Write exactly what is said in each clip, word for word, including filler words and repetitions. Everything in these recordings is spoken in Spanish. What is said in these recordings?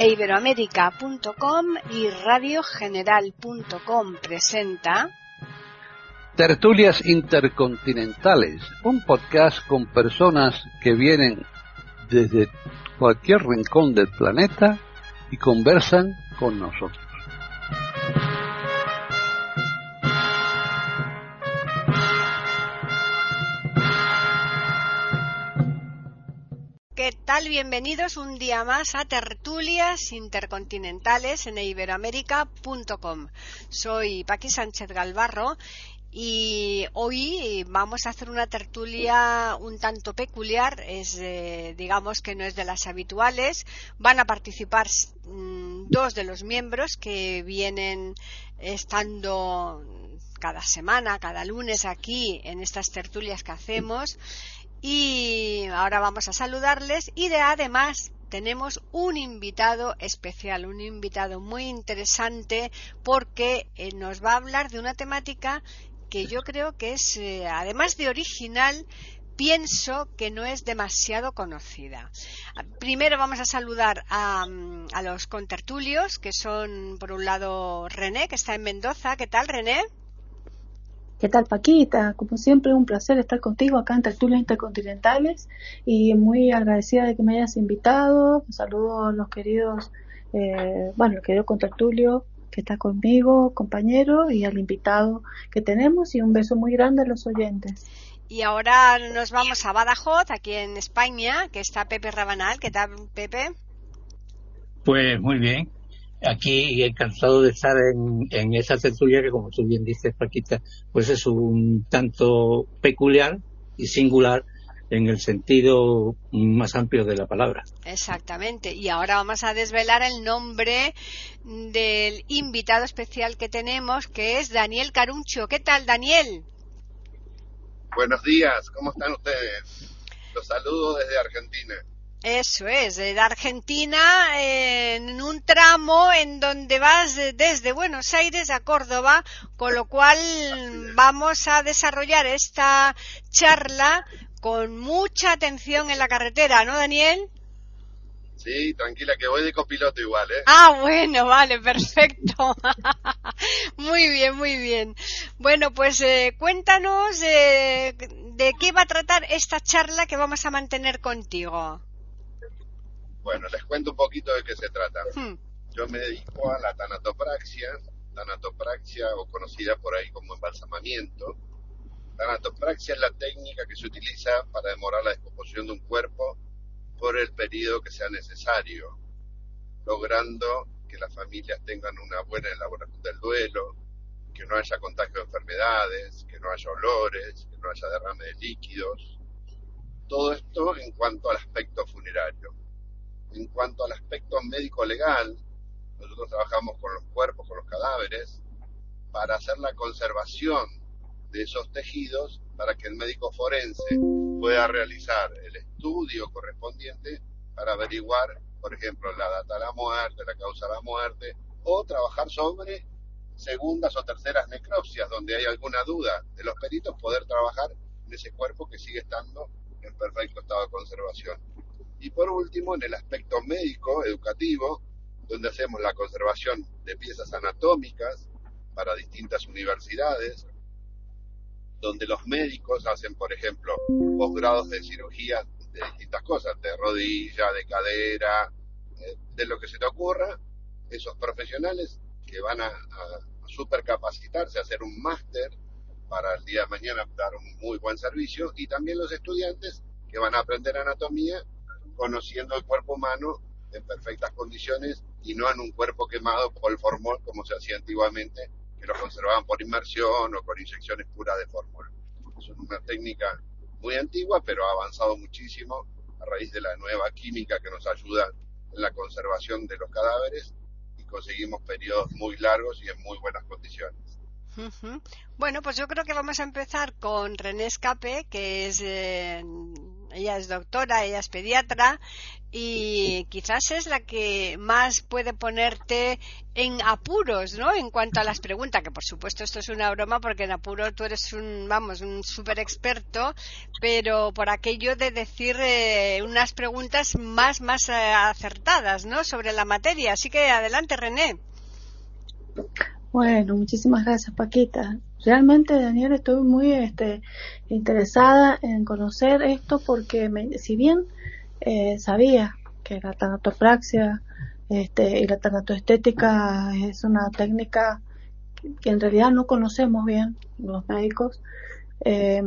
iberoamerica punto com y radio general punto com presenta Tertulias Intercontinentales, un podcast con personas que vienen desde cualquier rincón del planeta y conversan con nosotros. ¿Qué tal? Bienvenidos un día más a Tertulias Intercontinentales en iberoamerica punto com. Soy Paqui Sánchez Galvarro y hoy vamos a hacer una tertulia un tanto peculiar. Es, eh, digamos que no es de las habituales. Van a participar mmm, dos de los miembros que vienen estando cada semana, cada lunes aquí en estas tertulias que hacemos. Y ahora vamos a saludarles y de, además tenemos un invitado especial, un invitado muy interesante porque eh, nos va a hablar de una temática que yo creo que es, eh, además de original, pienso que no es demasiado conocida. Primero vamos a saludar a, a los contertulios, que son por un lado René, que está en Mendoza. ¿Qué tal, René? ¿Qué tal, Paquita? Como siempre, un placer estar contigo acá en Tertulias Intercontinentales y muy agradecida de que me hayas invitado. Saludo a los queridos, eh, bueno, el querido contertulio que está conmigo, compañero, y al invitado que tenemos, y un beso muy grande a los oyentes. Y ahora nos vamos a Badajoz, aquí en España, que está Pepe Rabanal. ¿Qué tal, Pepe? Pues muy bien. Aquí encantado de estar en, en esa tertulia que, como tú bien dices, Paquita, pues es un tanto peculiar y singular en el sentido más amplio de la palabra. Exactamente. Y ahora vamos a desvelar el nombre del invitado especial que tenemos, que es Daniel Caruncho. ¿Qué tal, Daniel? Buenos días, ¿cómo están ustedes? Los saludo desde Argentina. Eso es, de Argentina, eh, en un tramo en donde vas desde Buenos Aires a Córdoba, con lo cual vamos a desarrollar esta charla con mucha atención en la carretera, ¿no, Daniel? Sí, tranquila, que voy de copiloto igual, ¿eh? Ah, bueno, vale, perfecto. Muy bien, muy bien. Bueno, pues eh, cuéntanos eh, de qué va a tratar esta charla que vamos a mantener contigo. Bueno, les cuento un poquito de qué se trata. Hmm. Yo me dedico a la tanatopraxia, tanatopraxia o conocida por ahí como embalsamamiento. Tanatopraxia es la técnica que se utiliza para demorar la descomposición de un cuerpo por el periodo que sea necesario, logrando que las familias tengan una buena elaboración del duelo, que no haya contagio de enfermedades, que no haya olores, que no haya derrame de líquidos. Todo esto en cuanto al aspecto funerario. En cuanto al aspecto médico-legal, nosotros trabajamos con los cuerpos, con los cadáveres, para hacer la conservación de esos tejidos para que el médico forense pueda realizar el estudio correspondiente para averiguar, por ejemplo, la data de la muerte, la causa de la muerte, o trabajar sobre segundas o terceras necropsias, donde hay alguna duda de los peritos, poder trabajar en ese cuerpo que sigue estando en perfecto estado de conservación. Y por último, en el aspecto médico, educativo, donde hacemos la conservación de piezas anatómicas para distintas universidades, donde los médicos hacen, por ejemplo, posgrados de cirugía de distintas cosas, de rodilla, de cadera, de lo que se te ocurra. Esos profesionales que van a, a supercapacitarse, a hacer un máster para el día de mañana dar un muy buen servicio, y también los estudiantes que van a aprender anatomía conociendo el cuerpo humano en perfectas condiciones y no en un cuerpo quemado por el formol como se hacía antiguamente, que lo conservaban por inmersión o con inyecciones puras de formol. Es una técnica muy antigua, pero ha avanzado muchísimo a raíz de la nueva química que nos ayuda en la conservación de los cadáveres, y conseguimos periodos muy largos y en muy buenas condiciones. Uh-huh. Bueno, pues yo creo que vamos a empezar con René Escape, que es eh, ella es doctora, ella es pediatra y quizás es la que más puede ponerte en apuros, ¿no? En cuanto a las preguntas, que por supuesto esto es una broma porque en apuro tú eres un, vamos, un súper experto, pero por aquello de decir eh, unas preguntas más, más eh, acertadas, ¿no? Sobre la materia. Así que adelante, René. Bueno, muchísimas gracias, Paquita. Realmente, Daniel, estoy muy este, interesada en conocer esto porque me, si bien eh, sabía que la tanatopraxia este, y la tanatoestética es una técnica que, que en realidad no conocemos bien los médicos, eh,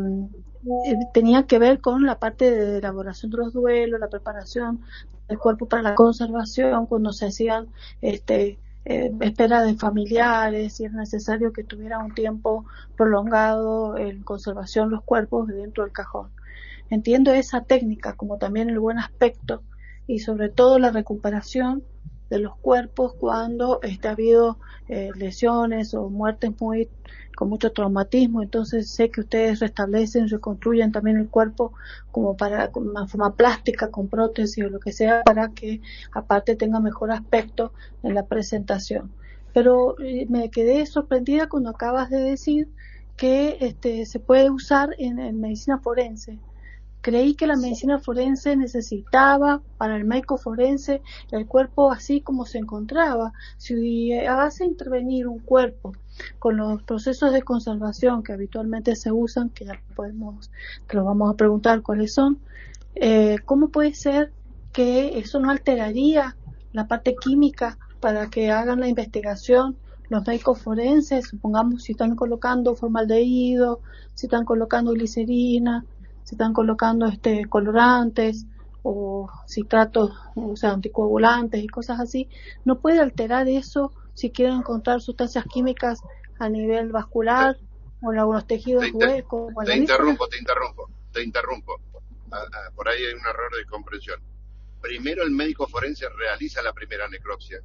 tenía que ver con la parte de elaboración de los duelos, la preparación del cuerpo para la conservación, cuando se hacían este Eh, espera de familiares, si es necesario que tuviera un tiempo prolongado en conservación los cuerpos dentro del cajón. Entiendo esa técnica como también el buen aspecto y sobre todo la recuperación de los cuerpos cuando este, ha habido eh, lesiones o muertes muy con mucho traumatismo. Entonces sé que ustedes restablecen, reconstruyen también el cuerpo como para con una forma plástica, con prótesis o lo que sea, para que aparte tenga mejor aspecto en la presentación. Pero eh, me quedé sorprendida cuando acabas de decir que este, se puede usar en, en medicina forense. Creí que la medicina forense necesitaba para el médico forense el cuerpo así como se encontraba. Si vas a intervenir un cuerpo con los procesos de conservación que habitualmente se usan, que ya podemos, te lo vamos a preguntar cuáles son, eh, ¿cómo puede ser que eso no alteraría la parte química para que hagan la investigación los médicos forenses? Supongamos si están colocando formaldehído, si están colocando glicerina, si están colocando este colorantes o citratos, o sea, anticoagulantes y cosas así, no puede alterar eso si quieren encontrar sustancias químicas a nivel vascular o en algunos tejidos huecos. Te, te interrumpo, te interrumpo, te interrumpo. Ah, ah, por ahí hay un error de comprensión. Primero el médico forense realiza la primera necropsia.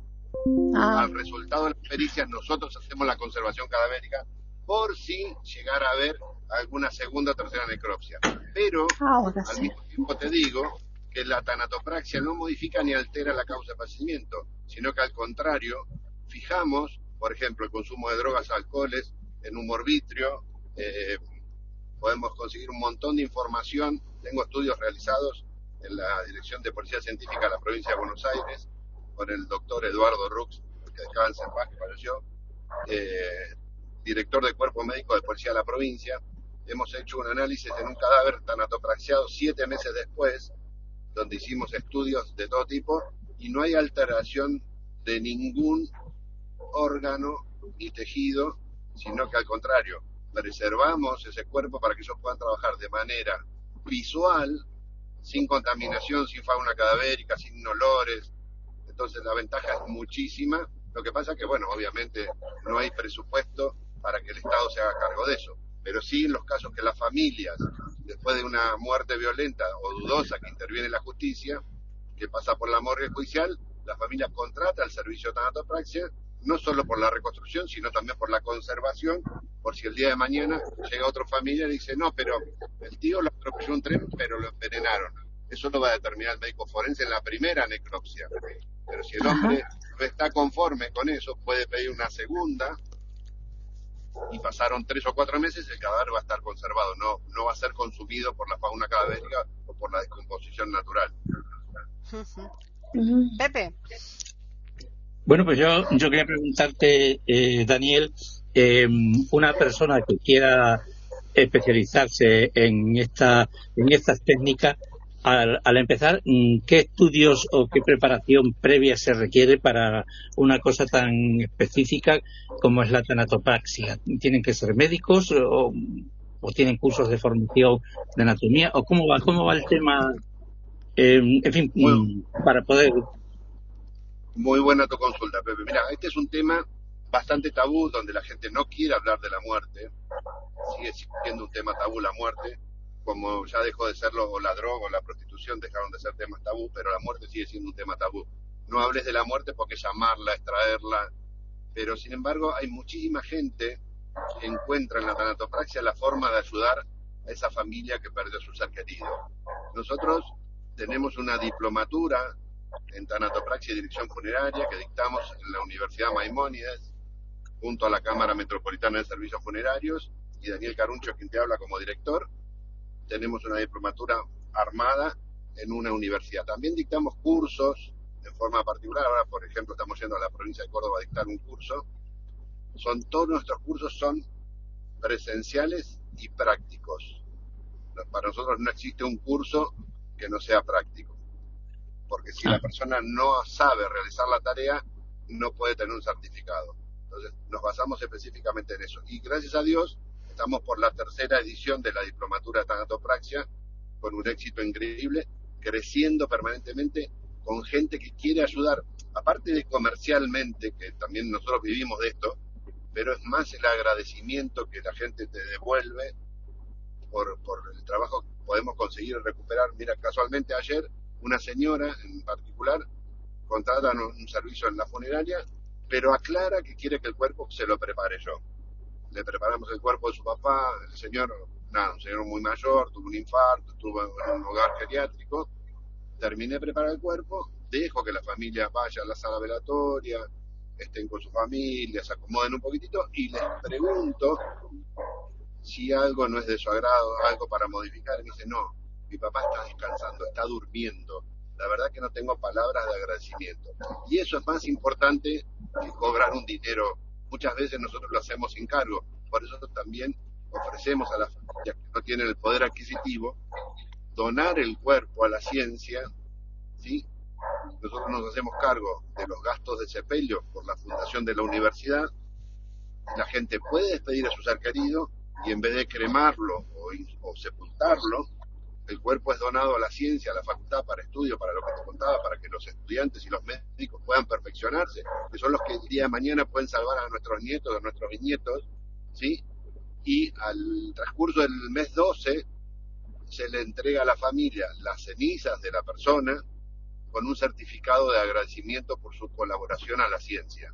Ah. Al resultado de las pericias nosotros hacemos la conservación cadavérica por si llegara a haber alguna segunda o tercera necropsia. Pero Ahora al sí. mismo tiempo te digo que la tanatopraxia no modifica ni altera la causa de fallecimiento, sino que al contrario, fijamos, por ejemplo, el consumo de drogas, alcoholes, en humor vitrio, eh, podemos conseguir un montón de información. Tengo estudios realizados en la Dirección de Policía Científica de la Provincia de Buenos Aires con el doctor Eduardo Rux, que descansa en paz, que falleció, eh, director de Cuerpo Médico de Policía de la Provincia. Hemos hecho un análisis en un cadáver tanatopraxiado siete meses después, donde hicimos estudios de todo tipo, y no hay alteración de ningún órgano ni tejido, sino que al contrario, preservamos ese cuerpo para que ellos puedan trabajar de manera visual, sin contaminación, sin fauna cadavérica, sin olores. Entonces la ventaja es muchísima. Lo que pasa que, bueno, obviamente no hay presupuesto para que el Estado se haga cargo de eso. Pero sí en los casos que las familias, después de una muerte violenta o dudosa que interviene la justicia, que pasa por la morgue judicial, la familia contrata el servicio de tanatopraxia, no solo por la reconstrucción, sino también por la conservación, por si el día de mañana llega otro familiar y dice, no, pero el tío lo atropelló un tren, pero lo envenenaron. Eso lo va a determinar el médico forense en la primera necropsia. Pero si el hombre no está conforme con eso, puede pedir una segunda, y pasaron tres o cuatro meses, el cadáver va a estar conservado, no, no va a ser consumido por la fauna cadavérica o por la descomposición natural. Pepe. Bueno, pues yo, yo quería preguntarte, eh, Daniel, eh, una persona que quiera especializarse en esta en estas técnicas, al, al empezar, ¿qué estudios o qué preparación previa se requiere para una cosa tan específica como es la tanatopraxia? ¿Tienen que ser médicos o, o tienen cursos de formación de anatomía? ¿O cómo va cómo va el tema? Eh, en fin, bueno, para poder... Muy buena tu consulta, Pepe. Mira, este es un tema bastante tabú, donde la gente no quiere hablar de la muerte. Sigue siendo un tema tabú la muerte, como ya dejó de serlo la droga o la prostitución, dejaron de ser temas tabú, pero la muerte sigue siendo un tema tabú. No hables de la muerte porque es llamarla, extraerla, pero sin embargo hay muchísima gente que encuentra en la tanatopraxia la forma de ayudar a esa familia que perdió a su ser querido. Nosotros tenemos una diplomatura en tanatopraxia y dirección funeraria que dictamos en la Universidad Maimónides junto a la Cámara Metropolitana de Servicios Funerarios y Daniel Caruncho, quien te habla como director. Tenemos una diplomatura armada en una universidad. También dictamos cursos en forma particular. Ahora, por ejemplo, estamos yendo a la provincia de Córdoba a dictar un curso. Son todos nuestros cursos son presenciales y prácticos. Para nosotros no existe un curso que no sea práctico, porque si la persona no sabe realizar la tarea, no puede tener un certificado. Entonces, nos basamos específicamente en eso. Y gracias a Dios, estamos por la tercera edición de la diplomatura de tanatopraxia, con un éxito increíble, creciendo permanentemente, con gente que quiere ayudar, aparte de comercialmente, que también nosotros vivimos de esto, pero es más el agradecimiento que la gente te devuelve por, por el trabajo que podemos conseguir recuperar. Mira, casualmente ayer una señora en particular contrata un servicio en la funeraria, pero aclara que quiere que el cuerpo se lo prepare yo. Le preparamos el cuerpo de su papá, el señor, nada, un señor muy mayor, tuvo un infarto, estuvo en un hogar geriátrico. Terminé de preparar el cuerpo, dejo que la familia vaya a la sala velatoria, estén con su familia, se acomoden un poquitito y les pregunto si algo no es de su agrado, algo para modificar. Y me dice, no, mi papá está descansando, está durmiendo. La verdad que no tengo palabras de agradecimiento. Y eso es más importante que cobrar un dinero. Muchas veces nosotros lo hacemos sin cargo. Por eso también ofrecemos a las familias que no tienen el poder adquisitivo donar el cuerpo a la ciencia, ¿sí? Nosotros nos hacemos cargo de los gastos de sepelio por la fundación de la universidad. La gente puede despedir a su ser querido y en vez de cremarlo o, o sepultarlo, el cuerpo es donado a la ciencia, a la facultad para estudio, para lo que te contaba, para que los estudiantes y los médicos puedan perfeccionarse, que son los que el día de mañana pueden salvar a nuestros nietos, a nuestros bisnietos, ¿sí? Y al transcurso del mes doce se le entrega a la familia las cenizas de la persona con un certificado de agradecimiento por su colaboración a la ciencia.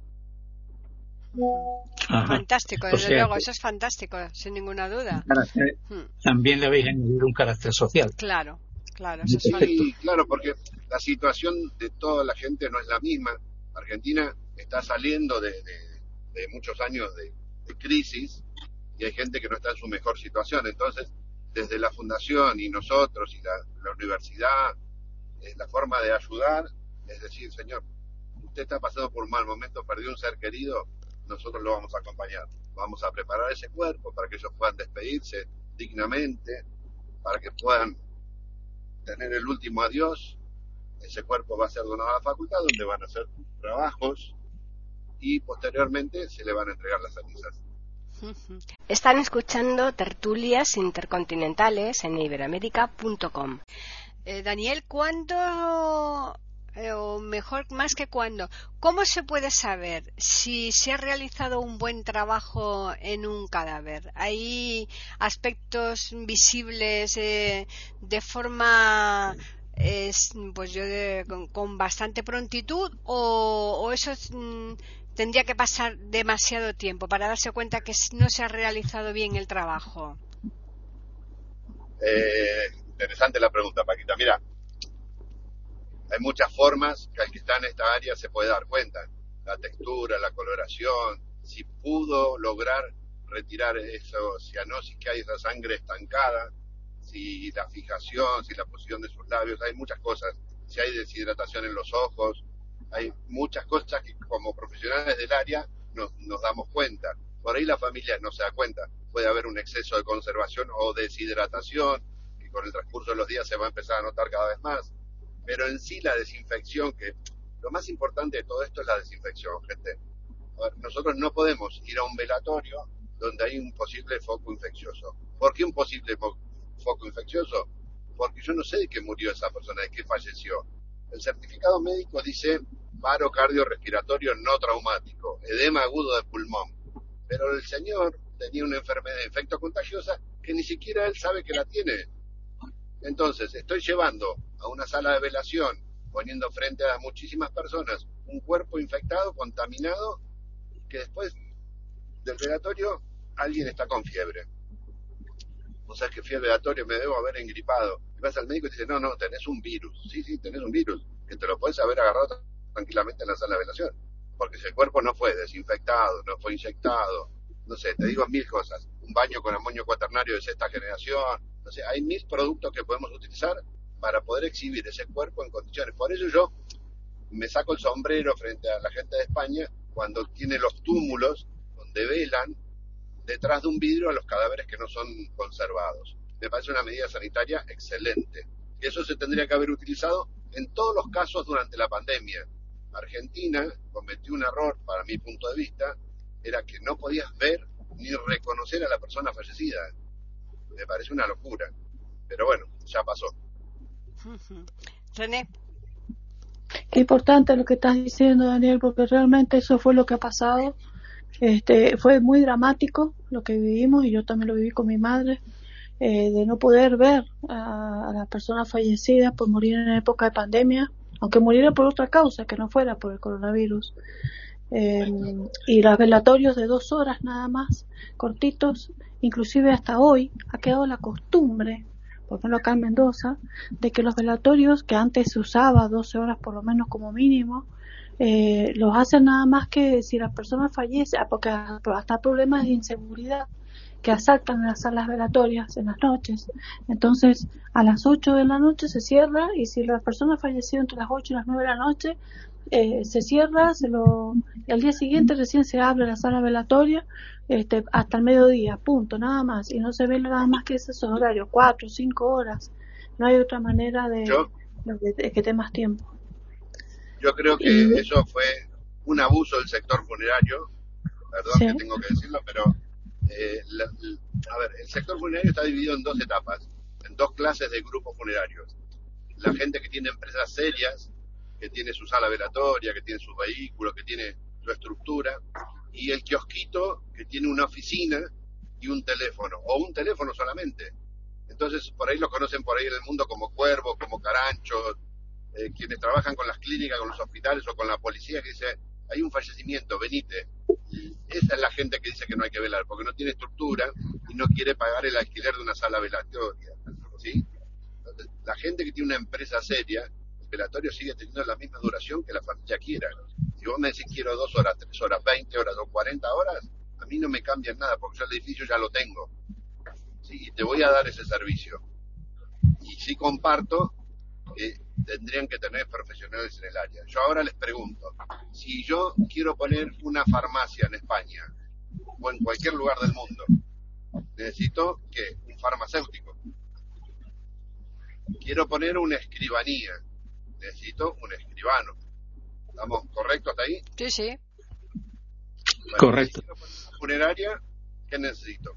Ajá. Fantástico, desde o sea, luego, que, eso es fantástico, sin ninguna duda. Carácter, hmm. También le habéis añadido un carácter social. Claro, claro, eso sí, es fantástico. Claro, porque la situación de toda la gente no es la misma. Argentina está saliendo de, de, de muchos años de, de crisis y hay gente que no está en su mejor situación. Entonces, desde la fundación y nosotros y la, la universidad, eh, la forma de ayudar es decir, señor, usted está pasando por un mal momento, perdió un ser querido, nosotros lo vamos a acompañar. Vamos a preparar ese cuerpo para que ellos puedan despedirse dignamente, para que puedan tener el último adiós. Ese cuerpo va a ser donado a la facultad, donde van a hacer trabajos y posteriormente se le van a entregar las cenizas. Están escuchando Tertulias Intercontinentales en iberoamérica punto com. Eh, Daniel, ¿cuándo, eh, o mejor más que cuándo, cómo se puede saber si se ha realizado un buen trabajo en un cadáver? ¿Hay aspectos visibles eh, de forma... es pues yo de, con, con bastante prontitud o, o eso es, mm, tendría que pasar demasiado tiempo para darse cuenta que no se ha realizado bien el trabajo? Eh, interesante la pregunta, Paquita. Mira, hay muchas formas que al que está en esta área se puede dar cuenta. La textura, la coloración, si pudo lograr retirar eso cianosis que hay, esa sangre estancada, si la fijación, si la posición de sus labios, hay muchas cosas, si hay deshidratación en los ojos, hay muchas cosas que como profesionales del área nos, nos damos cuenta. Por ahí la familia no se da cuenta, puede haber un exceso de conservación o deshidratación, que con el transcurso de los días se va a empezar a notar cada vez más, pero en sí la desinfección, que lo más importante de todo esto es la desinfección, gente. A ver, nosotros no podemos ir a un velatorio donde hay un posible foco infeccioso. ¿Por qué un posible foco foco infeccioso? Porque yo no sé de qué murió esa persona, de qué falleció. El certificado médico dice paro cardiorrespiratorio no traumático, edema agudo de pulmón, pero el señor tenía una enfermedad infectocontagiosa que ni siquiera él sabe que la tiene. Entonces estoy llevando a una sala de velación, poniendo frente a muchísimas personas un cuerpo infectado, contaminado, que después del velatorio alguien está con fiebre. O sea, que fui al velatorio, me debo haber engripado. vas al médico y te dice, no, no, tenés un virus. Sí, sí, tenés un virus, que te lo puedes haber agarrado tranquilamente en la sala de velación. Porque si el cuerpo no fue desinfectado, no fue inyectado, no sé, te digo mil cosas. Un baño con amonio cuaternario de sexta generación, no sé, hay mil productos que podemos utilizar para poder exhibir ese cuerpo en condiciones. Por eso yo me saco el sombrero frente a la gente de España cuando tiene los túmulos donde velan detrás de un vidrio a los cadáveres que no son conservados. Me parece una medida sanitaria excelente. Y eso se tendría que haber utilizado en todos los casos durante la pandemia. Argentina cometió un error, para mi punto de vista, era que no podías ver ni reconocer a la persona fallecida. Me parece una locura. Pero bueno, ya pasó. René. Qué importante lo que estás diciendo, Daniel, porque realmente eso fue lo que ha pasado. Este, fue muy dramático lo que vivimos, y yo también lo viví con mi madre, eh, de no poder ver a, a las personas fallecidas por morir en época de pandemia, aunque muriera por otra causa, que no fuera por el coronavirus. Eh, y los velatorios de dos horas nada más, cortitos, inclusive hasta hoy ha quedado la costumbre, por ejemplo acá en Mendoza, de que los velatorios, que antes se usaba doce horas por lo menos como mínimo, eh, los hacen nada más que si la persona fallece, porque hasta problemas de inseguridad que asaltan en las salas velatorias en las noches. Entonces a las ocho de la noche se cierra, y si la persona falleció entre las ocho y las nueve de la noche, eh, se cierra, se lo y al día siguiente recién se abre la sala velatoria, este, hasta el mediodía, punto, nada más, y no se ve nada más que esos horarios, cuatro, cinco horas. No hay otra manera de, yo, de, de que dé más tiempo. Yo creo que y, eso fue un abuso del sector funerario, perdón sí. que tengo que decirlo, pero eh, la, a ver, el sector funerario está dividido en dos etapas, en dos clases de grupos funerarios. La gente que tiene empresas serias, que tiene su sala velatoria, que tiene sus vehículos, que tiene su estructura, y el kiosquito que tiene una oficina y un teléfono, o un teléfono solamente. Entonces, por ahí los conocen por ahí en el mundo como cuervos, como caranchos, eh, quienes trabajan con las clínicas, con los hospitales o con la policía, que dice, hay un fallecimiento, venite. Esa es la gente que dice que no hay que velar, porque no tiene estructura y no quiere pagar el alquiler de una sala velatoria, ¿sí? Entonces, la gente que tiene una empresa seria, el velatorio sigue teniendo la misma duración que la familia quiera. Si vos me decís quiero dos horas, tres horas, veinte horas o cuarenta horas, a mí no me cambian nada, porque yo el edificio ya lo tengo, ¿sí? Y te voy a dar ese servicio. Y sí comparto que tendrían que tener profesionales en el área. Yo ahora les pregunto, si yo quiero poner una farmacia en España o en cualquier lugar del mundo, necesito que un farmacéutico. Quiero poner una escribanía, necesito un escribano. ¿Estamos correctos hasta ahí? Sí, sí. Bueno, correcto. Si quiero poner una funeraria, ¿qué necesito?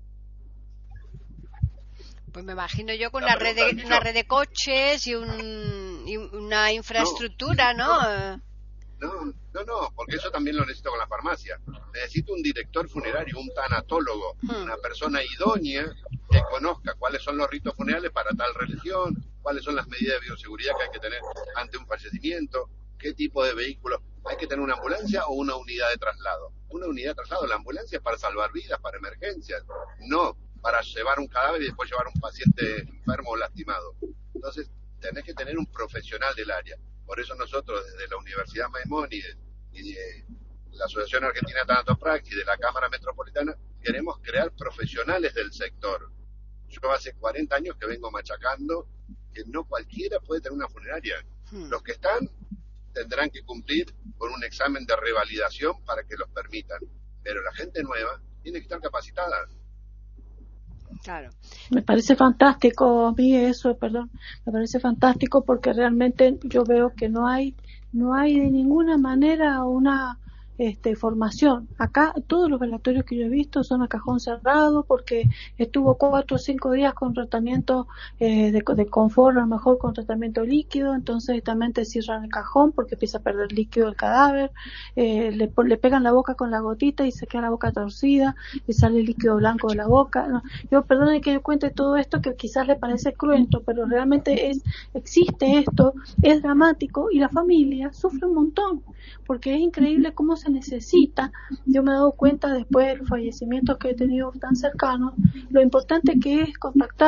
Pues me imagino yo con una red, de, una red de coches y, un, y una infraestructura, ¿no? No, no, no, no, porque eso también lo necesito con la farmacia. Necesito un director funerario, un tanatólogo, hmm. una persona idónea que conozca cuáles son los ritos funerales para tal religión, cuáles son las medidas de bioseguridad que hay que tener ante un fallecimiento, qué tipo de vehículos. ¿Hay que tener una ambulancia o una unidad de traslado? Una unidad de traslado, la ambulancia es para salvar vidas, para emergencias, no para llevar un cadáver y después llevar un paciente enfermo o lastimado. Entonces, tenés que tener un profesional del área. Por eso nosotros, desde la Universidad Maimón y de, y de la Asociación Argentina de Tanatopraxia y de la Cámara Metropolitana, queremos crear profesionales del sector. Yo hace cuarenta años que vengo machacando que no cualquiera puede tener una funeraria. Hmm. Los que están tendrán que cumplir con un examen de revalidación para que los permitan. Pero la gente nueva tiene que estar capacitada. Claro. Me parece fantástico a mí eso, perdón, me parece fantástico porque realmente yo veo que no hay, no hay de ninguna manera una este, formación. Acá todos los velatorios que yo he visto son a cajón cerrado porque estuvo cuatro o cinco días con tratamiento eh, de, de confort, a lo mejor con tratamiento líquido, entonces también te cierran el cajón porque empieza a perder líquido el cadáver, eh, le, le pegan la boca con la gotita y se queda la boca torcida y sale el líquido blanco de la boca. No, yo perdone que yo cuente todo esto que quizás le parece cruento, pero realmente es existe esto, es dramático y la familia sufre un montón porque es increíble cómo se necesita. Yo me he dado cuenta después de los fallecimientos que he tenido tan cercanos, lo importante que es contactar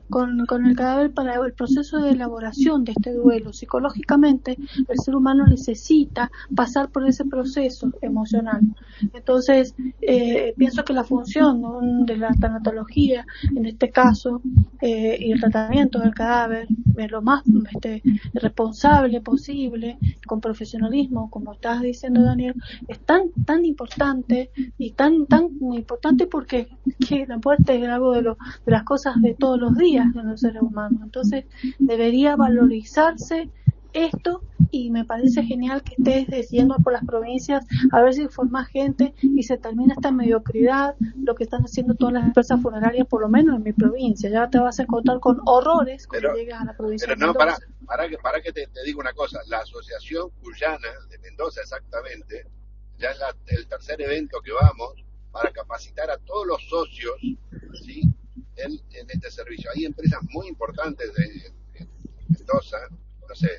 con, con el cadáver para el proceso de elaboración de este duelo. Psicológicamente, el ser humano necesita pasar por ese proceso emocional. Entonces, eh, pienso que la función, ¿no?, de la tanatología, en este caso, eh, y el tratamiento del cadáver, es lo más este, responsable posible, con profesionalismo, como estás diciendo, Daniel, es tan tan importante y tan tan importante porque que la muerte es algo de, lo, de las cosas de todos los días de los seres humanos. Entonces, debería valorizarse esto, y me parece genial que estés yendo por las provincias a ver si formas gente y se termina esta mediocridad, lo que están haciendo todas las empresas funerarias, por lo menos en mi provincia. Ya te vas a encontrar con horrores cuando pero, llegas a la provincia pero de no, Mendoza. para, para que, para que te, te digo una cosa, la Asociación Cuyana de Mendoza exactamente, ya es la, el tercer evento que vamos para capacitar a todos los socios, ¿sí?, en, en este servicio. Hay empresas muy importantes de, de Mendoza, no sé,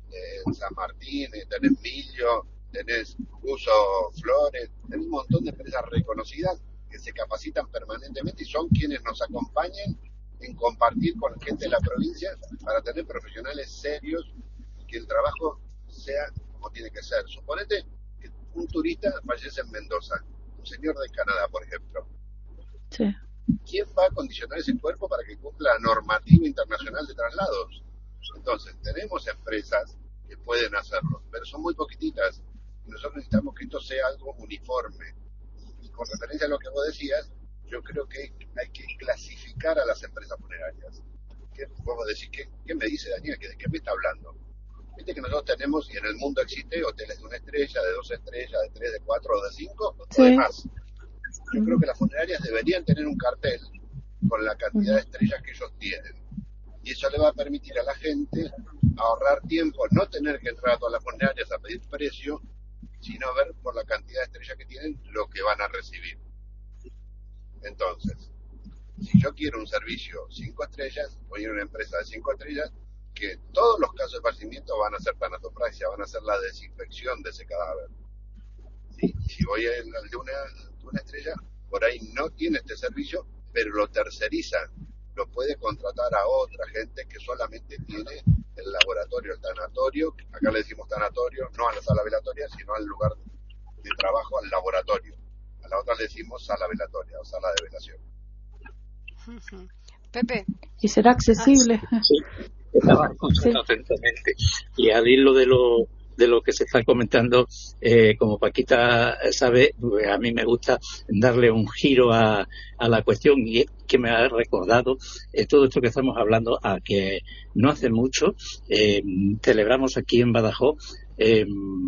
en San Martín, tenés Millo, tenés Uso Flores, tenés un montón de empresas reconocidas que se capacitan permanentemente y son quienes nos acompañan en compartir con gente de la provincia para tener profesionales serios y que el trabajo sea como tiene que ser. Suponete que un turista fallece en Mendoza, un señor de Canadá, por ejemplo. Sí. ¿Quién va a condicionar ese cuerpo para que cumpla la normativa internacional de traslados? Entonces, tenemos empresas que pueden hacerlo, pero son muy poquititas. Y nosotros necesitamos que esto sea algo uniforme. Y con referencia a lo que vos decías, yo creo que hay que clasificar a las empresas funerarias. ¿Qué, vos decís, ¿qué, ¿qué me dice Daniel? ¿De qué me está hablando? Viste que nosotros tenemos, y en el mundo existe, hoteles de una estrella, de dos estrellas, de tres, de cuatro o de cinco, Sí. o de más. Yo creo que las funerarias deberían tener un cartel con la cantidad de estrellas que ellos tienen. Y eso le va a permitir a la gente ahorrar tiempo, no tener que entrar a todas las funerarias a pedir precio, sino ver por la cantidad de estrellas que tienen lo que van a recibir. Entonces, si yo quiero un servicio cinco estrellas, voy a ir a una empresa de cinco estrellas, que todos los casos de fallecimiento van a ser tanatopraxia, van a ser la desinfección de ese cadáver. ¿Sí? Y si voy al de una, de una estrella, por ahí no tiene este servicio, pero lo terceriza, lo puede contratar a otra gente que solamente tiene el laboratorio, el tanatorio, acá le decimos tanatorio, no a la sala velatoria, sino al lugar de trabajo, al laboratorio. A la otra le decimos sala velatoria o sala de velación. Pepe. Y será accesible. Sí, estaba escuchando Sí. atentamente. Y al hilo de lo de lo que se está comentando, eh, como Paquita sabe, pues a mí me gusta darle un giro a, a la cuestión, y es que me ha recordado eh, todo esto que estamos hablando, a que no hace mucho eh, celebramos aquí en Badajoz eh,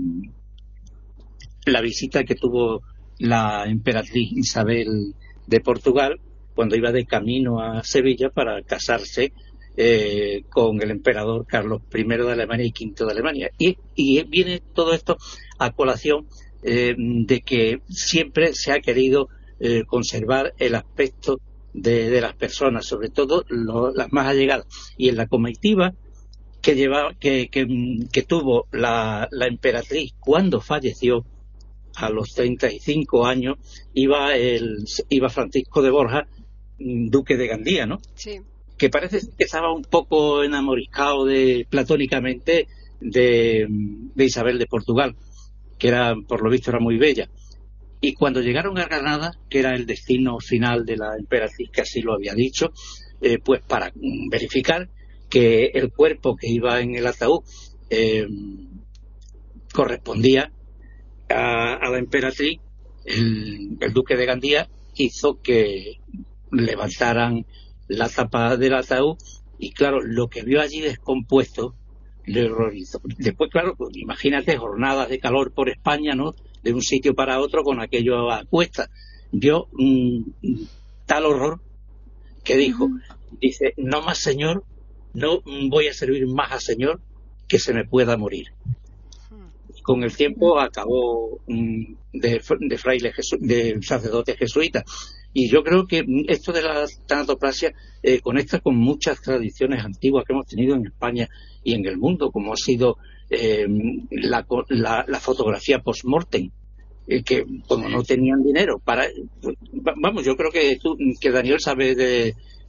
la visita que tuvo la emperatriz Isabel de Portugal cuando iba de camino a Sevilla para casarse Eh, con el emperador Carlos primero de Alemania y quinto de Alemania. Y, y viene todo esto a colación eh, de que siempre se ha querido eh, conservar el aspecto de, de las personas, sobre todo lo, las más allegadas. Y en la comitiva que, lleva, que, que, que tuvo la, la emperatriz cuando falleció, a los treinta y cinco años, iba, el, iba Francisco de Borja, duque de Gandía, ¿no? Sí. Que parece que estaba un poco enamoriscado de, platónicamente de, de Isabel de Portugal, que era, por lo visto, era muy bella. Y cuando llegaron a Granada, que era el destino final de la emperatriz, que así lo había dicho, eh, pues para verificar que el cuerpo que iba en el ataúd eh, correspondía a, a la emperatriz, el, el duque de Gandía hizo que levantaran la tapa del ataúd y, claro, lo que vio allí descompuesto le horrorizó. Después, claro, pues, imagínate jornadas de calor por España, ¿no?, de un sitio para otro con aquello a cuestas. Vio mmm, tal horror que dijo, uh-huh. dice, no más señor, no voy a servir más a señor que se me pueda morir. Y con el tiempo acabó mmm, de, de fraile jesu, de sacerdote jesuita. Y yo creo que esto de la tanatopraxia eh, conecta con muchas tradiciones antiguas que hemos tenido en España y en el mundo, como ha sido eh, la, la, la fotografía post-mortem, eh, que como no tenían dinero para... Vamos, yo creo que, tú, que Daniel sabe de,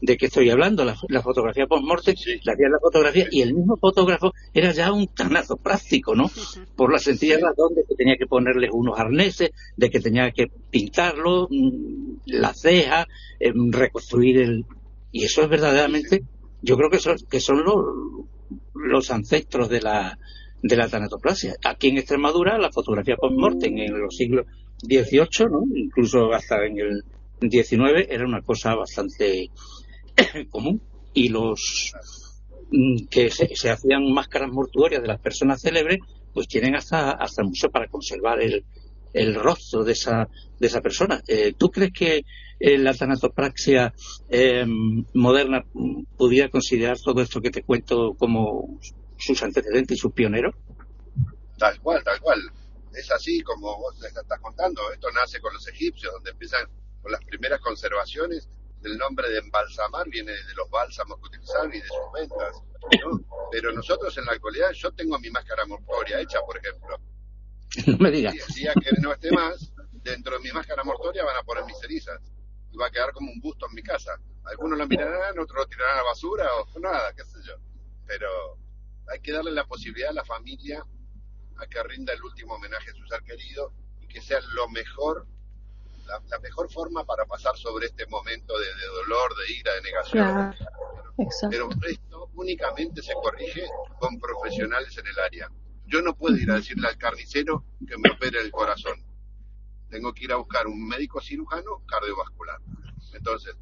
de qué estoy hablando. La, la fotografía post-mortem, sí. la hacía la fotografía, y el mismo fotógrafo era ya un tanazo práctico, ¿no? Por la sencilla razón de que tenía que ponerles unos arneses, de que tenía que pintarlo, la ceja, eh, reconstruir el... Y eso es verdaderamente, yo creo que son, que son los, los ancestros de la de la tanatopraxia. Aquí en Extremadura, la fotografía post-mortem en los siglos dieciocho, ¿no? Incluso hasta en el diecinueve, era una cosa bastante común. Y los que se, se hacían máscaras mortuorias de las personas célebres, pues tienen hasta hasta mucho para conservar el, el rostro de esa de esa persona. Eh, ¿Tú crees que eh, la tanatopraxia eh, moderna pudiera considerar todo esto que te cuento como sus antecedentes y sus pioneros? Tal cual, tal cual. Es así como vos estás contando. Esto nace con los egipcios, donde empiezan con las primeras conservaciones. El nombre de embalsamar viene de los bálsamos que utilizaban y de sus ventas, ¿no? Pero nosotros en la actualidad, yo tengo mi máscara mortuoria hecha, por ejemplo. No me digas. Y el día que no esté más, dentro de mi máscara mortuoria van a poner mis cenizas. Y va a quedar como un busto en mi casa. Algunos lo mirarán, otros lo tirarán a la basura o nada, qué sé yo. Pero hay que darle la posibilidad a la familia a que rinda el último homenaje a su ser querido y que sea lo mejor, la, la mejor forma para pasar sobre este momento de, de dolor, de ira, de negación. Claro. Exacto. Pero esto únicamente se corrige con profesionales en el área. Yo no puedo ir a decirle al carnicero que me opere el corazón. Tengo que ir a buscar un médico cirujano cardiovascular. Entonces,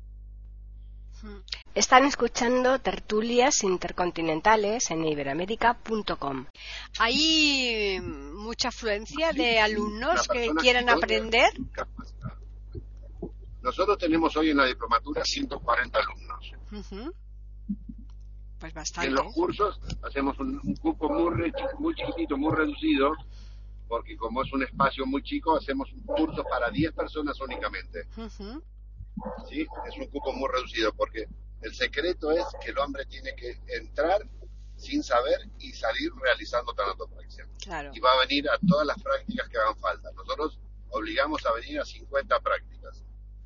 están escuchando Tertulias Intercontinentales en iberoamérica punto com. ¿Hay mucha afluencia de alumnos que quieran aprender? Nosotros tenemos hoy en la diplomatura ciento cuarenta alumnos. Uh-huh. Pues bastante. En los cursos hacemos un, un cupo muy, re, muy chiquitito, muy reducido, porque como es un espacio muy chico, hacemos un curso para diez personas únicamente. Uh-huh. ¿Sí? Es un cupo muy reducido porque el secreto es que el hombre tiene que entrar sin saber y salir realizando tanatopraxia. Claro. Y va a venir a todas las prácticas que hagan falta. Nosotros obligamos a venir a cincuenta prácticas.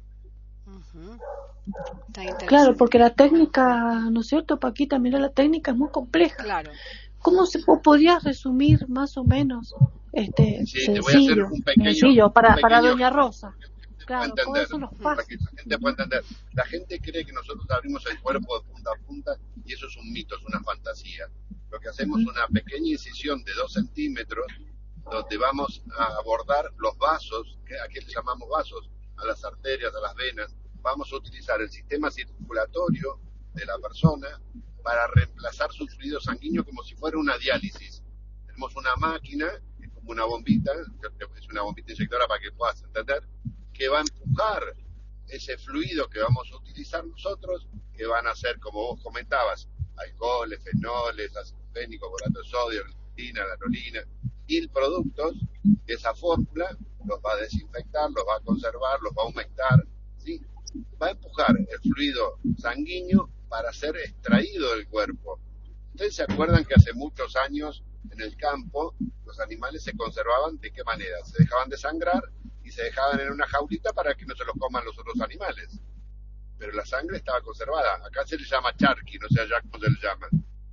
Uh-huh. Claro, porque la técnica, ¿no es cierto, Paquita? Mira, la técnica es muy compleja. Claro. ¿Cómo se podrías resumir más o menos este sí, sencillo, te voy a hacer un pequeño, sencillo para, un pequeño, para Doña Rosa? Claro, entender, ¿cuáles son los pasos? para que la gente pueda entender. La gente cree que nosotros abrimos el cuerpo de punta a punta y eso es un mito, es una fantasía. Lo que hacemos es una pequeña incisión de dos centímetros donde vamos a abordar los vasos, que aquí le llamamos vasos, a las arterias, a las venas. Vamos a utilizar el sistema circulatorio de la persona para reemplazar su fluido sanguíneo como si fuera una diálisis. Tenemos una máquina, que es como una bombita, que es una bombita inyectora para que puedas entender, que va a empujar ese fluido que vamos a utilizar nosotros, que van a ser, como vos comentabas, alcoholes, fenoles, ácido fénico, borato de sodio, glicina, lanolina, y productos, esa fórmula los va a desinfectar, los va a conservar, los va a aumentar, ¿sí? Va a empujar el fluido sanguíneo para ser extraído del cuerpo. ¿Ustedes se acuerdan que hace muchos años en el campo los animales se conservaban de qué manera? Se dejaban de sangrar y se dejaban en una jaulita para que no se los coman los otros animales. Pero la sangre estaba conservada. Acá se le llama charqui, no sé allá cómo se le llama.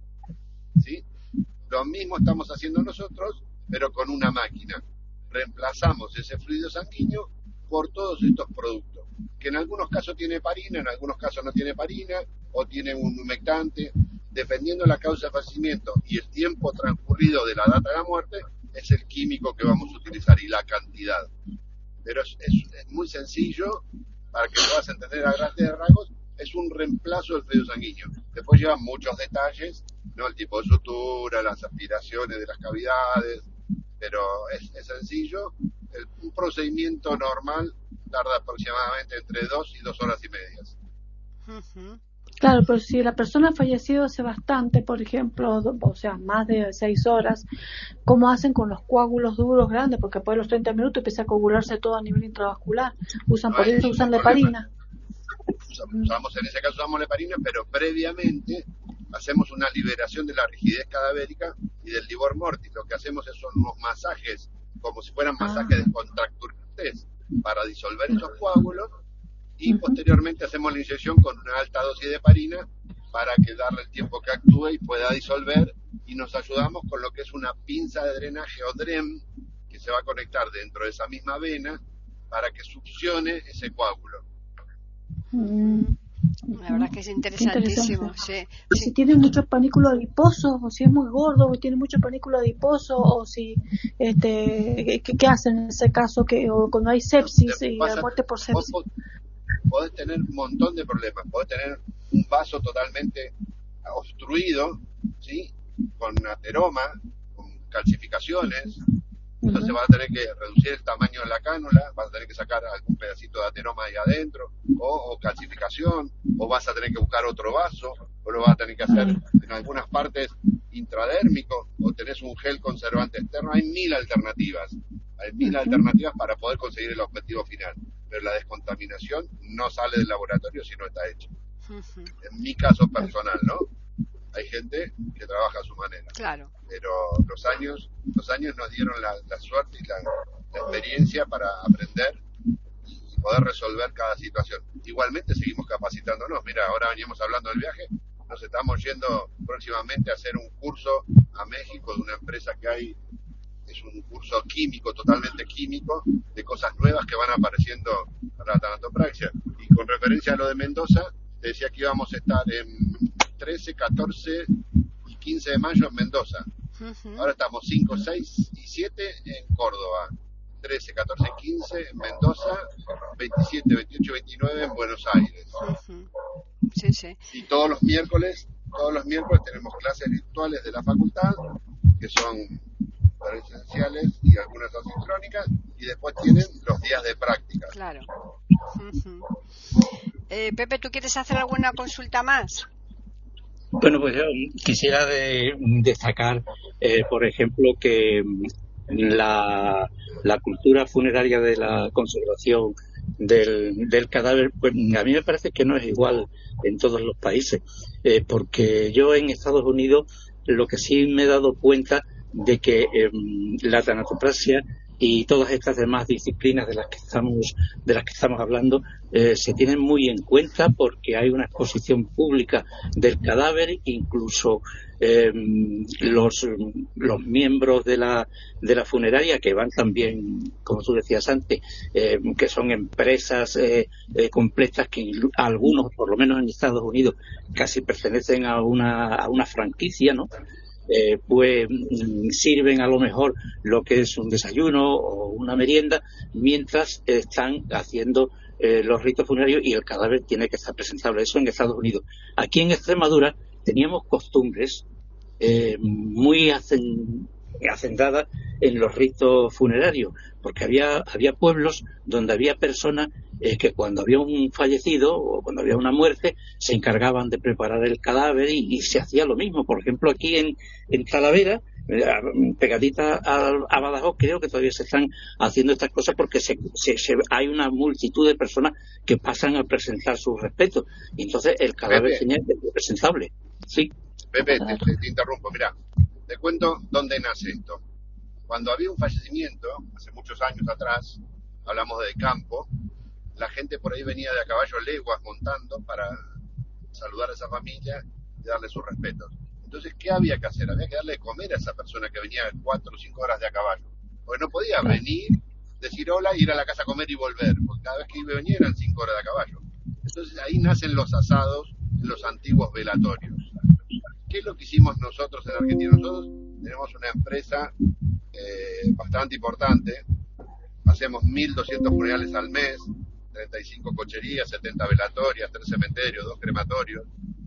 ¿Sí? Lo mismo estamos haciendo nosotros, pero con una máquina. Reemplazamos ese fluido sanguíneo por todos estos productos, que en algunos casos tiene heparina, en algunos casos no tiene heparina, o tiene un humectante. Dependiendo de la causa de fallecimiento y el tiempo transcurrido de la data de la muerte, es el químico que vamos a utilizar y la cantidad. Pero es, es, es muy sencillo, para que puedas entender a grandes rasgos, es un reemplazo del fluido sanguíneo. Después llevan muchos detalles, ¿no? El tipo de sutura, las aspiraciones de las cavidades, pero es, es sencillo. El, un procedimiento normal tarda aproximadamente entre dos y dos horas y medias. Uh-huh. Claro, pero si la persona ha fallecido hace bastante, por ejemplo, o sea, más de seis horas, ¿cómo hacen con los coágulos duros grandes? Porque después de los treinta minutos empieza a coagularse todo a nivel intravascular. Usan, no, por eso usan la heparina. Usamos, en ese caso usamos la heparina, pero previamente hacemos una liberación de la rigidez cadavérica y del livor mortis. Lo que hacemos es, son unos masajes, como si fueran masajes ah. descontracturantes, para disolver esos coágulos y posteriormente hacemos la inyección con una alta dosis de heparina para que darle el tiempo que actúe y pueda disolver, y nos ayudamos con lo que es una pinza de drenaje o D R E M que se va a conectar dentro de esa misma vena para que succione ese coágulo. Mm. La verdad que es interesantísimo. Sí, si sí. tiene muchos panículos adiposos, o si es muy gordo, o tiene muchos panículos adiposos, o si, este, ¿qué, qué hacen en ese caso? Que o cuando hay sepsis Te y pasa- muerte por vos sepsis. po- podés tener un montón de problemas. Podés tener un vaso totalmente obstruido, ¿sí? Con ateroma, con calcificaciones. Entonces Ujú. vas a tener que reducir el tamaño de la cánula, vas a tener que sacar algún pedacito de ateroma ahí adentro, o, o calcificación, o vas a tener que buscar otro vaso, o lo vas a tener que hacer en algunas partes intradérmico, o tenés un gel conservante externo. Hay mil alternativas, hay mil Ujú. alternativas para poder conseguir el objetivo final, pero la descontaminación no sale del laboratorio si no está hecha. Ujú. En mi caso personal, ¿no? Hay gente que trabaja a su manera, Claro. pero los años los años nos dieron la, la suerte y la, la experiencia para aprender y poder resolver cada situación. Igualmente seguimos capacitándonos. Mira, ahora veníamos hablando del viaje, nos estamos yendo próximamente a hacer un curso a México de una empresa que hay, es un curso químico, totalmente químico, de cosas nuevas que van apareciendo para la tanatopraxia. Y con referencia a lo de Mendoza, te decía que íbamos a estar en trece, catorce y quince de mayo en Mendoza. Ujú. Ahora estamos cinco, seis y siete en Córdoba, trece, catorce y quince en Mendoza, veintisiete, veintiocho, veintinueve en Buenos Aires. Ujú. Sí, sí. Y todos los miércoles, todos los miércoles tenemos clases virtuales de la facultad, que son presenciales y algunas asincrónicas, y después tienen los días de práctica. Claro. Ujú. Eh, Pepe, ¿tú quieres hacer alguna consulta más? Bueno, pues yo quisiera de- destacar, eh, por ejemplo, que mm, la, la cultura funeraria de la conservación del, del cadáver, pues a mí me parece que no es igual en todos los países, eh, porque yo en Estados Unidos lo que sí me he dado cuenta de que eh, la tanatopraxia y todas estas demás disciplinas de las que estamos de las que estamos hablando eh, se tienen muy en cuenta, porque hay una exposición pública del cadáver, incluso eh, los los miembros de la de la funeraria que van también, como tú decías antes, eh, que son empresas eh, eh, completas que ilu- algunos, por lo menos en Estados Unidos, casi pertenecen a una a una franquicia, ¿no? Eh, pues mm, sirven a lo mejor lo que es un desayuno o una merienda mientras están haciendo eh, los ritos funerarios, y el cadáver tiene que estar presentable. Eso en Estados Unidos. Aquí en Extremadura teníamos costumbres eh, muy hacen, hacendadas en los ritos funerarios, porque había había pueblos donde había personas eh, que cuando había un fallecido o cuando había una muerte se encargaban de preparar el cadáver, y, y se hacía lo mismo. Por ejemplo, aquí en, en Talavera, eh, pegadita a, a Badajoz, creo que todavía se están haciendo estas cosas, porque se, se, se, hay una multitud de personas que pasan a presentar sus respetos, y entonces el cadáver Pepe. tenía que ser presentable. Sí. Pepe, te, te- te interrumpo. Mira, te cuento dónde nace esto. Cuando había un fallecimiento, hace muchos años atrás, hablamos de campo, la gente por ahí venía de a caballo leguas montando para saludar a esa familia y darle sus respetos. Entonces, ¿qué había que hacer? Había que darle de comer a esa persona que venía cuatro o cinco horas de a caballo. Porque no podía venir, decir hola, ir a la casa a comer y volver, porque cada vez que iba a venir eran cinco horas de a caballo. Entonces ahí nacen los asados en los antiguos velatorios. ¿Qué es lo que hicimos nosotros en Argentina? Nosotros tenemos una empresa eh, bastante importante, hacemos mil doscientos funerales al mes, treinta y cinco cocherías, setenta velatorias, tres cementerios, dos crematorios,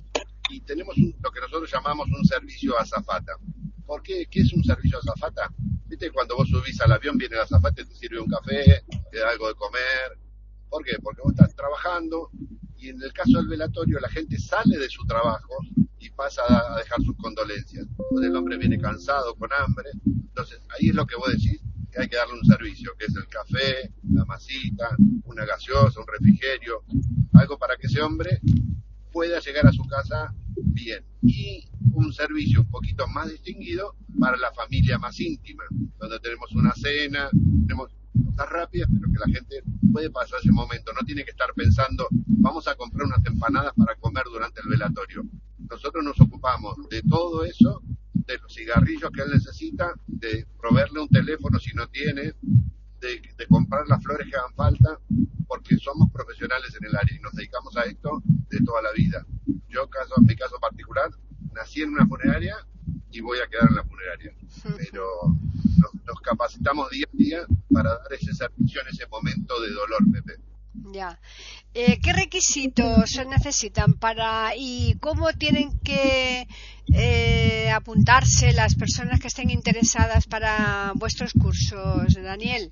y tenemos un, lo que nosotros llamamos un servicio azafata. ¿Por qué? ¿Qué es un servicio azafata? Viste, cuando vos subís al avión viene el azafata y te sirve un café, te da algo de comer. ¿Por qué? Porque vos estás trabajando, y en el caso del velatorio la gente sale de su trabajo y pasa a dejar sus condolencias. Entonces el hombre viene cansado, con hambre. Entonces ahí es lo que vos decís, que hay que darle un servicio, que es el café, la masita, una gaseosa, un refrigerio, algo para que ese hombre pueda llegar a su casa bien. Y un servicio un poquito más distinguido para la familia más íntima, donde tenemos una cena, tenemos cosas rápidas, pero que la gente puede pasar ese momento, no tiene que estar pensando, vamos a comprar unas empanadas para comer durante el velatorio. Nosotros nos ocupamos de todo eso, de los cigarrillos que él necesita, de proveerle un teléfono si no tiene, de, de comprar las flores que hagan falta, porque somos profesionales en el área y nos dedicamos a esto de toda la vida. Yo, caso, en mi caso particular, nací en una funeraria y voy a quedar en la funeraria, pero nos, nos capacitamos día a día para dar ese servicio en ese momento de dolor, Pepe. Ya. Eh, ¿Qué requisitos se necesitan para y cómo tienen que eh, apuntarse las personas que estén interesadas para vuestros cursos, Daniel?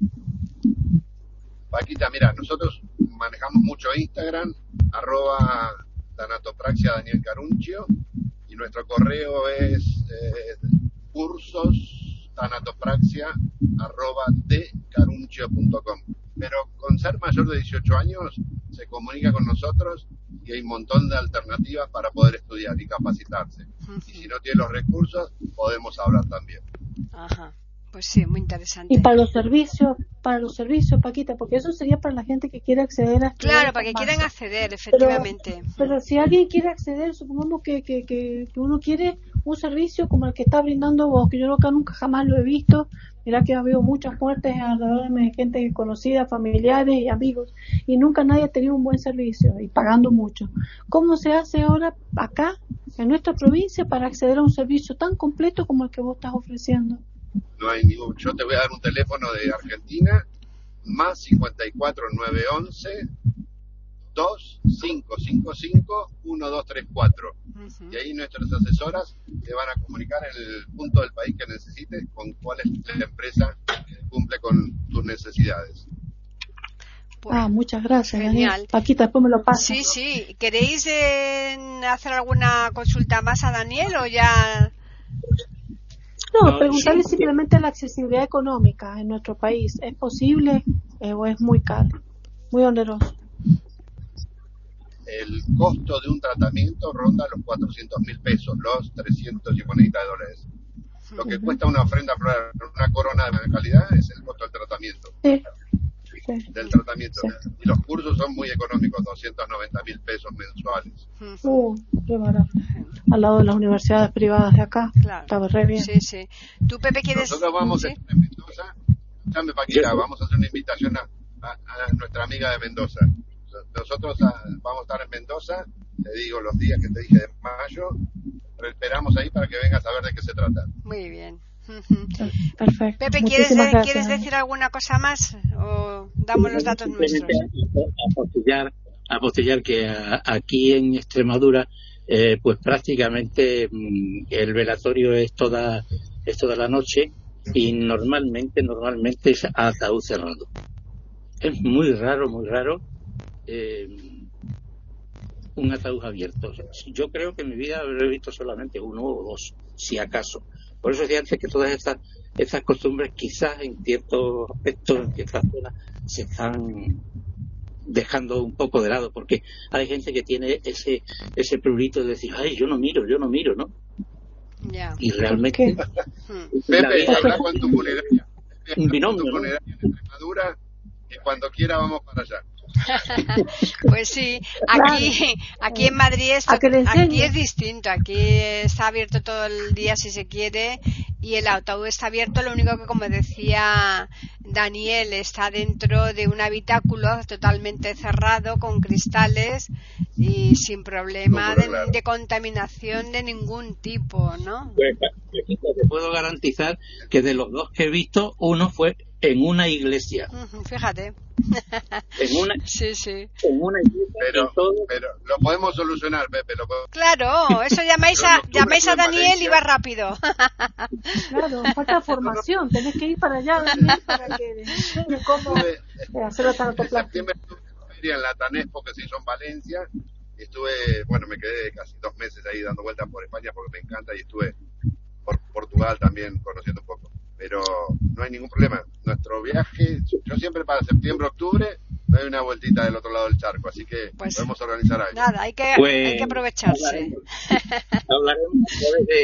Paquita, mira, nosotros manejamos mucho Instagram, arroba Tanatopraxia Daniel Caruncio, y nuestro correo es eh, cursos tanatopraxia arroba decaruncio punto com. Pero con ser mayor de dieciocho años se comunica con nosotros y hay un montón de alternativas para poder estudiar y capacitarse. Uh-huh. Y si no tiene los recursos, podemos hablar también. Ajá. Pues sí, muy interesante. Y para los servicios, para los servicios, Paquita, porque eso sería para la gente que quiere acceder a claro, para que quieran acceder, efectivamente. Pero, pero si alguien quiere acceder, supongamos que, que, que, que uno quiere un servicio como el que está brindando vos, que yo nunca, nunca jamás lo he visto. Mirá que ha habido muchas muertes alrededor de gente conocida, familiares y amigos, y nunca nadie ha tenido un buen servicio y pagando mucho. ¿Cómo se hace ahora acá, en nuestra provincia, para acceder a un servicio tan completo como el que vos estás ofreciendo? No hay ningún. Yo te voy a dar un teléfono de Argentina, más cincuenta y cuatro nueve once dos cinco cinco cinco uno dos tres cuatro. Uh-huh. Y ahí nuestras asesoras te van a comunicar en el punto del país que necesites con cuál es la empresa que cumple con tus necesidades. Pues, ah, muchas gracias, genial. Daniel. Paquita, después me lo pasas. Sí, sí. ¿Queréis eh, hacer alguna consulta más a Daniel o ya...? No, no, preguntarle sí, simplemente la accesibilidad económica en nuestro país. ¿Es posible eh, o es muy caro, muy oneroso? El costo de un tratamiento ronda los cuatrocientos mil pesos, los trescientos y monedita de dólares. Lo que uh-huh. cuesta una ofrenda floral, una corona de calidad, es el costo del tratamiento. Sí. Sí. Del tratamiento. Sí. Y los cursos son muy económicos, doscientos noventa mil pesos mensuales. Uh, qué barato. Al lado de las universidades privadas de acá. Claro. Estaba re bien. Sí, sí. ¿Tú, Pepe, quieres...? Nosotros vamos ¿sí? a hacer en Mendoza, escúchame, Paquita, ¿sí? vamos a hacer una invitación a, a, a nuestra amiga de Mendoza. Nosotros a, vamos a estar en Mendoza, te digo los días que te dije de mayo, te esperamos ahí para que vengas a ver de qué se trata. Muy bien. Perfecto. Pepe, ¿quieres, de, gracias, ¿quieres decir alguna cosa más o damos los datos nuestros? Apostillar, apostillar que a, aquí en Extremadura eh, pues prácticamente mmm, el velatorio es toda es toda la noche y normalmente normalmente es ataúd cerrado. Es muy raro, muy raro eh, un ataúd abierto. Yo creo que en mi vida habré visto solamente uno o dos, si acaso. Por eso decía antes que todas estas estas costumbres quizás en ciertos aspectos, en ciertas zonas, se están dejando un poco de lado, porque hay gente que tiene ese ese prurito de decir, ay, yo no miro, yo no miro, ¿no? Yeah. Y realmente... Pepe, habla con tu funeraria. Un binomio, tu ¿no? funeraria en Extremadura, que cuando quiera vamos para allá. Pues sí, aquí aquí en Madrid es, aquí es distinto, aquí está abierto todo el día si se quiere y el ataúd está abierto, lo único que, como decía Daniel, está dentro de un habitáculo totalmente cerrado con cristales y sin problema de, de contaminación de ningún tipo, ¿no? Pues, te puedo garantizar que de los dos que he visto, uno fue en una iglesia. Uh-huh, fíjate. En una, sí, sí. En una iglesia. Pero, todo... pero lo podemos solucionar, Pepe. Lo podemos... Claro, eso llamáis a, llamáis a Daniel y va rápido. Claro, falta formación. Tenés que ir para allá, Daniel, para que enseñe cómo estuve, hacer la tanatoplastia. En septiembre estuve en la TANESPO que se hizo en Valencia. Y estuve, bueno, me quedé casi dos meses ahí dando vueltas por España porque me encanta. Y estuve por Portugal también conociendo un poco. Pero no hay ningún problema. Nuestro viaje, yo siempre para septiembre, octubre, doy una vueltita del otro lado del charco, así que pues, podemos organizar algo. Nada, hay que, pues, hay que aprovecharse. Hablaremos, hablaremos de,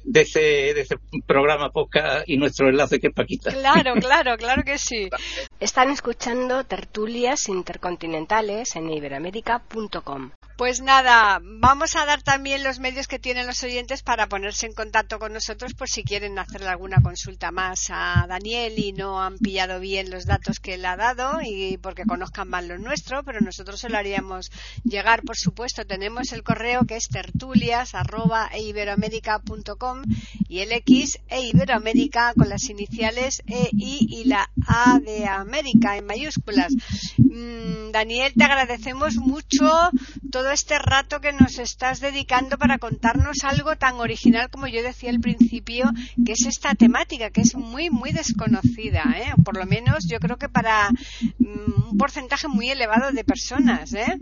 de ese, de ese programa podcast y nuestro enlace que es Paquita. Claro, claro, claro que sí. Están escuchando Tertulias Intercontinentales en iberoamerica punto com. Pues nada, vamos a dar también los medios que tienen los oyentes para ponerse en contacto con nosotros por si quieren hacerle alguna consulta más a Daniel y no han pillado bien los datos que él ha dado y porque conozcan más los nuestros, pero nosotros se lo haríamos llegar, por supuesto. Tenemos el correo que es tertulias arroba iberoamerica punto com y el X e Iberoamérica con las iniciales E I y la A de América en mayúsculas. Mm, Daniel, te agradecemos mucho todo este rato que nos estás dedicando para contarnos algo tan original como yo decía al principio, que es esta temática, que es muy, muy desconocida, ¿eh? Por lo menos yo creo que para um, un porcentaje muy elevado de personas, ¿eh?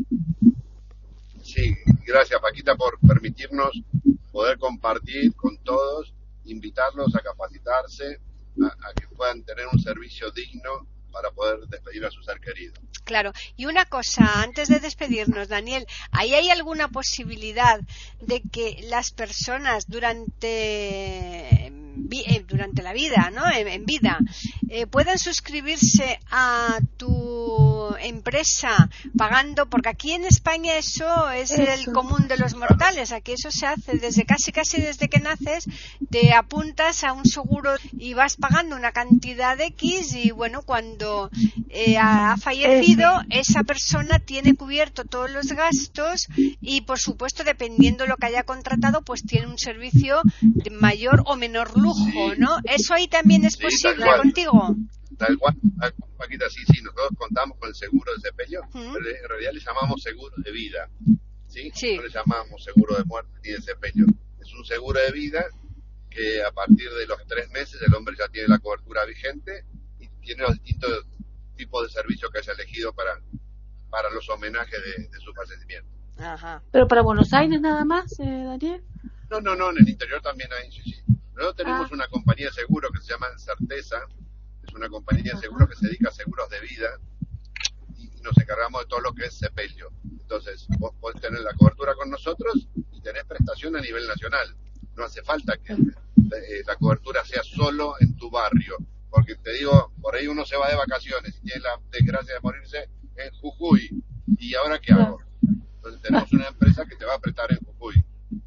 Sí, gracias Paquita por permitirnos poder compartir con todos, invitarlos a capacitarse, a, a que puedan tener un servicio digno para poder despedir a su ser querido. Claro, y una cosa, antes de despedirnos, Daniel, ¿ahí hay alguna posibilidad de que las personas durante durante la vida, ¿no? En, en vida, eh, puedan suscribirse a tu empresa pagando? Porque aquí en España eso es eso. El común de los mortales. Aquí eso se hace desde casi casi desde que naces, te apuntas a un seguro y vas pagando una cantidad de X y bueno, cuando eh, ha fallecido, esa persona tiene cubierto todos los gastos y por supuesto, dependiendo de lo que haya contratado, pues tiene un servicio de mayor o menor lujo, sí. ¿No? ¿Eso ahí también es sí, posible tal contigo? Tal cual, tal cual, Paquita, sí, sí, nosotros contamos con el seguro de sepelio, ¿Mm? pero en realidad le llamamos seguro de vida, ¿sí? ¿sí? No le llamamos seguro de muerte ni de sepelio. Es un seguro de vida que a partir de los tres meses el hombre ya tiene la cobertura vigente y tiene los distintos tipos de servicios que haya elegido para, para los homenajes de, de su fallecimiento. Ajá. ¿Pero para Buenos Aires nada más, eh, Daniel? No, no, no, en el interior también hay, sí, sí. Nosotros tenemos ah. una compañía de seguro que se llama Certeza, es una compañía de seguro que se dedica a seguros de vida y nos encargamos de todo lo que es sepelio. Entonces, vos podés tener la cobertura con nosotros y tenés prestación a nivel nacional. No hace falta que eh, la cobertura sea solo en tu barrio, porque te digo, por ahí uno se va de vacaciones y tiene la desgracia de morirse en Jujuy. ¿Y ahora qué hago? Entonces tenemos una empresa que te va a prestar en Jujuy.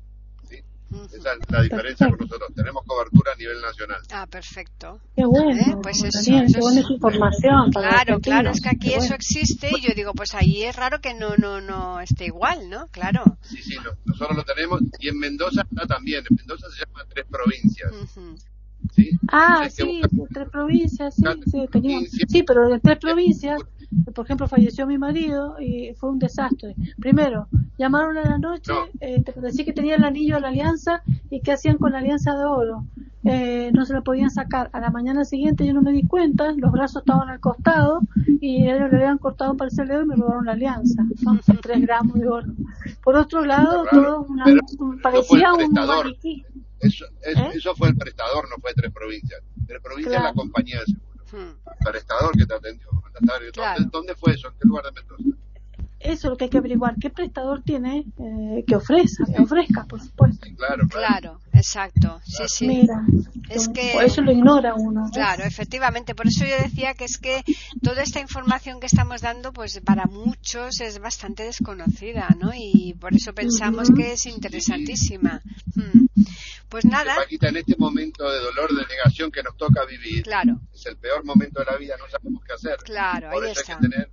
Esa es la diferencia perfecto. Con nosotros. Tenemos cobertura a nivel nacional. Ah, perfecto. Qué bueno. ¿Eh? Pues eso, Daniel, eso qué buena es... información. Para claro, claro, es que aquí qué eso bueno. existe y yo digo, pues ahí es raro que no no no esté igual, ¿no? Claro. Sí, sí, no, nosotros lo tenemos y en Mendoza está también. En Mendoza se llama Tres Provincias. Uh-huh. ¿Sí? Ah, sí, Tres Provincias, sí, sí, teníamos, sí, pero de Tres Provincias, por ejemplo, falleció mi marido y fue un desastre. Primero, llamaron a la noche, no. eh, te decía que tenía el anillo de la alianza y qué hacían con la alianza de oro. Eh, no se la podían sacar. A la mañana siguiente yo no me di cuenta, los brazos estaban al costado y ellos le habían cortado un parcial de dedo y me robaron la alianza. Son tres gramos de oro. Por otro lado, todo una, un, parecía un maniquí. Eso, es, ¿Eh? eso fue el prestador, no fue Tres Provincias. Tres Provincias claro. es la compañía de seguro. Hmm. El prestador que te atendió. Claro. ¿Dónde fue eso? ¿En qué lugar de Mendoza? Eso es lo que hay que averiguar. ¿Qué prestador tiene eh, que ofrezca? Sí. Que ofrezca, por supuesto. Claro, claro. Claro, exacto. Sí, sí. Mira, es que, por eso lo ignora uno. ¿Ves? Claro, efectivamente. Por eso yo decía que es que toda esta información que estamos dando, pues para muchos es bastante desconocida, ¿no? Y por eso pensamos uh-huh. que es interesantísima. Sí. Hmm. Pues nada. Paquita, en este momento de dolor, de negación que nos toca vivir, claro. es el peor momento de la vida, no sabemos qué hacer. Claro, por ahí eso está. hay que tener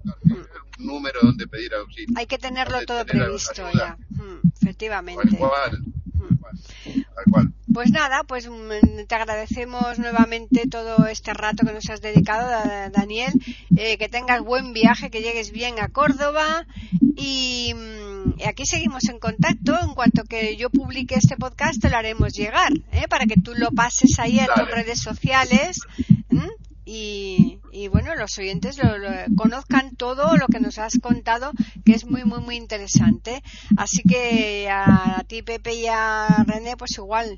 un número donde pedir auxilio. Hay que tenerlo todo previsto ya, mm, efectivamente. Tal cual, tal cual, tal cual. Pues nada, pues te agradecemos nuevamente todo este rato que nos has dedicado, Daniel. Eh, que tengas buen viaje, que llegues bien a Córdoba y, y aquí seguimos en contacto. En cuanto que yo publique este podcast te lo haremos llegar, ¿eh? Para que tú lo pases ahí a tus redes sociales. ¿eh? Y, y bueno, los oyentes lo, lo, conozcan todo lo que nos has contado, que es muy, muy, muy interesante. Así que a, a ti, Pepe, y a René, pues igual,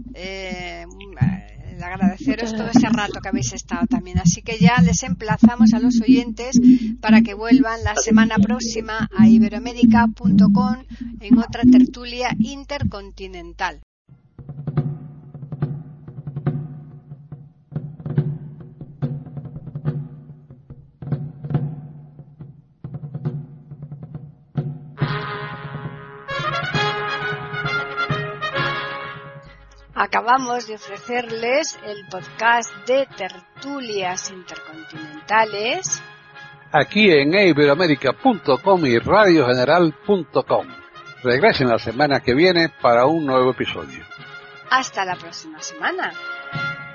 eh, agradeceros todo ese rato que habéis estado también. Así que ya les emplazamos a los oyentes para que vuelvan la semana próxima a iberoamerica punto com en otra tertulia intercontinental. Acabamos de ofrecerles el podcast de Tertulias Intercontinentales aquí en iberoamérica punto com y radio general punto com. Regresen la semana que viene para un nuevo episodio. Hasta la próxima semana.